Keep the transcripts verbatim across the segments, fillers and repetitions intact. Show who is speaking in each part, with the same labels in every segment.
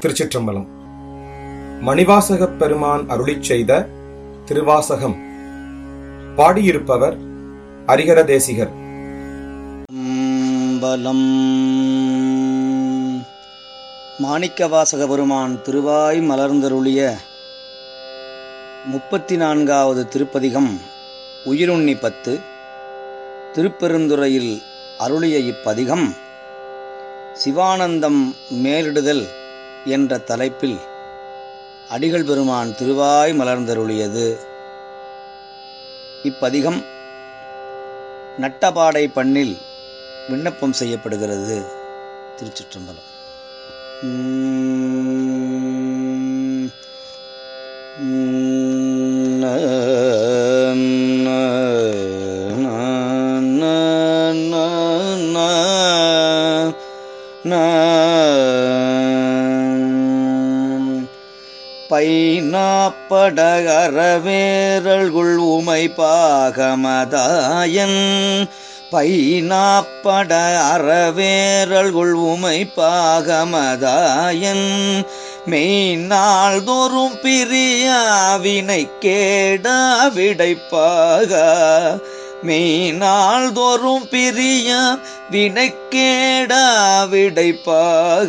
Speaker 1: திருச்சிற்றம்பலம். மணிவாசகப் பெருமான் அருளிச் செய்த திருவாசகம். பாடியிருப்பவர் ஹரிஹர தேசிகர்.
Speaker 2: பலம் மாணிக்கவாசக பெருமான் திருவாய் மலர்ந்தருளிய முப்பத்தி நான்காவது திருப்பதிகம் உயிருண்ணி பத்து. திருப்பெருந்துறையில் அருளிய இப்பதிகம் சிவானந்தம் மேலிடுதல் என்ற தலைப்பில் அடிகள் பெருமான் திருவாய் மலர்ந்தருளியது. இப்பதிகம் நட்டபாடை பண்ணில் விண்ணப்பம் செய்யப்படுகிறது. திருச்சிற்றம்பலம். பைநாப்பட அறவேரல்குள் உமை பாகமதாயன் பைநாப்பட அறவேரல்குள் உமை பாகமதாயன் மெய்நாள் தோறும் பிரியாவினை கேடா விடைப்பாக மெய்நாள் தோறும் பிரியா வினைக்கேடா விடைப்பாக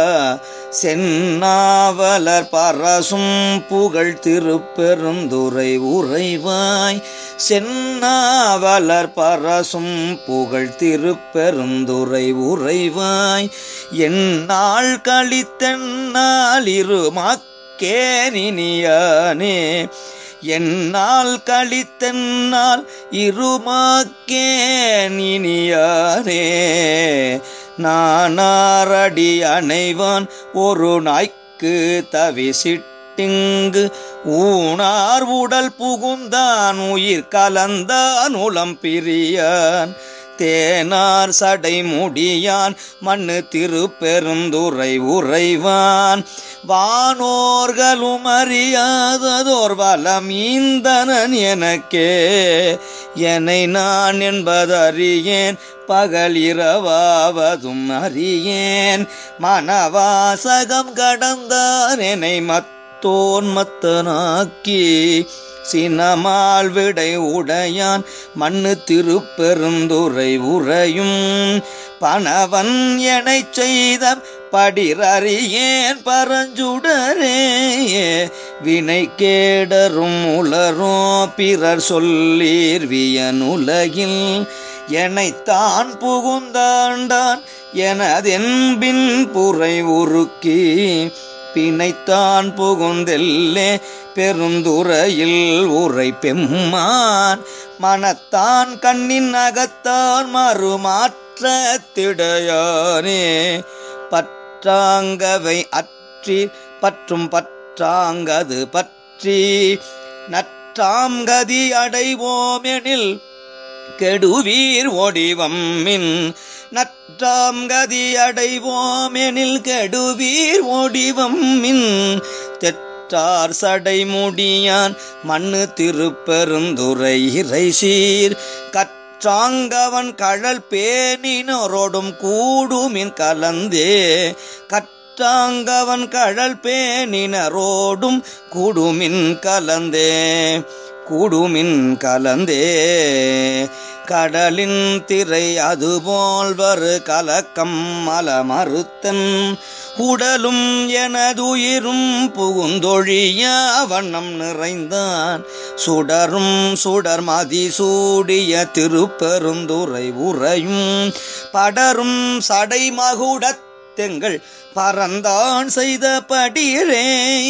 Speaker 2: சென்னாவலர் பரசும் புகழ் திருப்பெருந்துறை உறைவாய் சென்னாவலர் பரசும் புகழ் திருப்பெருந்துறை உறைவாய் எந்நாள் கழித்தென்னால் இருமாக்கேனியானே எந்நாள் கழித்தென்னால் இருமாக்கேனியானே நானாரடி அணைவான் ஒரு நாய்க்கு தவிசிட்டிங்கு ஊனார் உடல் புகுந்தான் உயிர் கலந்தான் உளம் பிரியான் தேனார் சடை முடியான் மண்ணு திருப்பெருந்துறை உறைவான் வானோர்களும் அறியாததோர் வலம் ஈந்தனன் எனக்கே என்னை நான் என்பதறியேன் பகல் இரவாவதும் அறியேன் மனவாசகம் கடந்தான் என்னை மத்தோன் மத்தனாக்கி சினமால் விடை உடையான் மண்ணு திருப்பெருந்துறை உறையும் பணவன் எனை செய்த படிரறியேன் பரஞ்சுடரே வினை கேடரும் உளரோ பிறர் சொல்லீர் வியனுலகில் எனைத்தான் புகுந்தாண்டான் எனதென்பின் புரை உருக்கி பிணைத்தான் புகுந்தெல்லே பெருந்துறையில் உரை பெம்மான் மனத்தான் கண்ணின் அகத்தான் மறுமாற்ற திடையானே பற்றாங்கவை அற்றி பற்றும் பற்றாங்கது பற்றி நற்றாங்கதி அடைவோமெனில் கெடுவீர் ஒடிவம்மின் நற்றாம் கதி அடைவோமெனில் கெடுவீர் ஒடிவம்மின் தெற்றார் சடை முடியான் மண்ணு திருப்பெருந்துறை இறைசீர் கற்றாங்கவன் கழல் பேணினோரோடும் கூடுமின் கலந்தே கற்றாங்கவன் கழல் பேணினரோடும் கூடுமின் கலந்தே கூடுமின் கலந்தே கடலின் திரை அதுபோல் வரு கலக்கம் மலமறுத்தன் உடலும் எனதுயிரும் புகுந்தொழிய வண்ணம் நிறைந்தான் சுடரும் சுடர் மதி சூடிய திருப்பெருந்துறை உறையும் படரும் சடை மகுடத் தெங்கள் பரந்தான் செய்த படிரே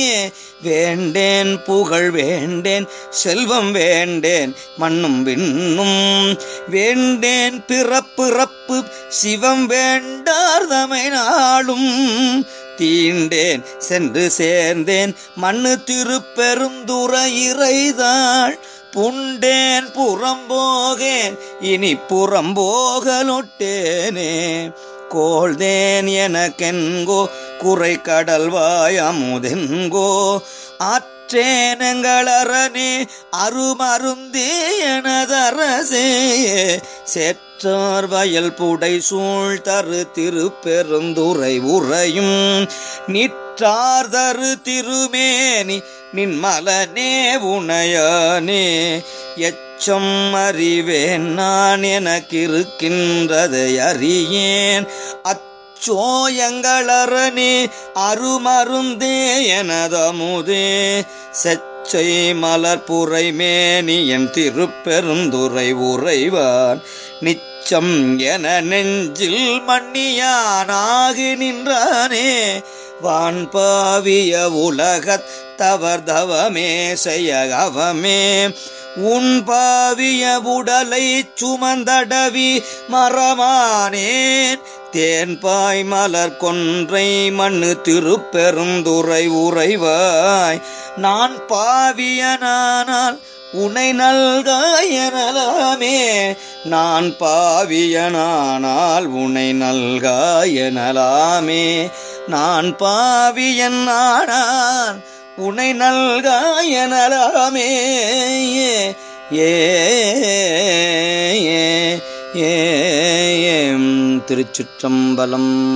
Speaker 2: வேண்டேன் புகழ் வேண்டேன் செல்வம் வேண்டேன் மண்ணும் விண்ணும் வேண்டேன் பிறப்பிறப்பு சிவம் வேண்டார்தமை நாளும் தீண்டேன் சென்று சேர்ந்தேன் மண்ணு திருப்பெருந்துறை இறைதாள் புண்டேன் புறம்போகேன் இனி புறம்போகலொட்டேனே கோள்தேன் எனக்கென்கோ குறை கடல்வாய் அமுதென்கோ ஆற்ற
Speaker 3: பெற்றேனங்களரணே அருமருந்தே எனதரசே சேற்றார் வயல் புடை சூழ் தரு திருப்பெருந்துறை உறையும் நிற்றார் தரு திருமேனி நின்மலனே உணையானே எச்சம் அறிவேன் நான் எனக்கிருக்கின்றதை அறியேன் அச்சோயங்களரணே அருமருந்தே எனதமுதே செச்சை மலர்புரை மேனியன் திருப்பெருந்துறை உறைவான் நிச்சம் என நெஞ்சில் மன்னியானாகி நின்றானே வான்பாவிய உலகத் தவர் தவமே செய்ய அவமே உன் பாவிய உடலை சுமந்தடவி மரமானேன் தேன்பாய் மலர் கொன்றை மண்ணு திருப்பெருந்துறை உறைவாய் நான் பாவியனானால் உனை நல்காயனலாமே நான் பாவியனானால் உனை நல்காயனலாமே நான் பாவியனானால் உனை நல்காயனலாமே ஏ ஏ ஏ திருச்சிற்றம்பலம்.